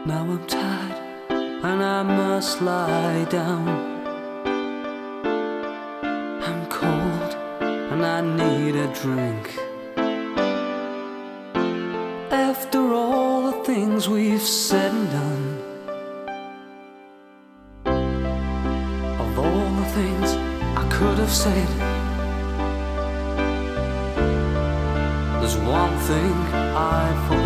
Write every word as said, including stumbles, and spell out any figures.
Now I'm tired and I must lie down. I'm cold and I need a drink. After all the things we've said and done, of all the things I could have said, there's one thing I've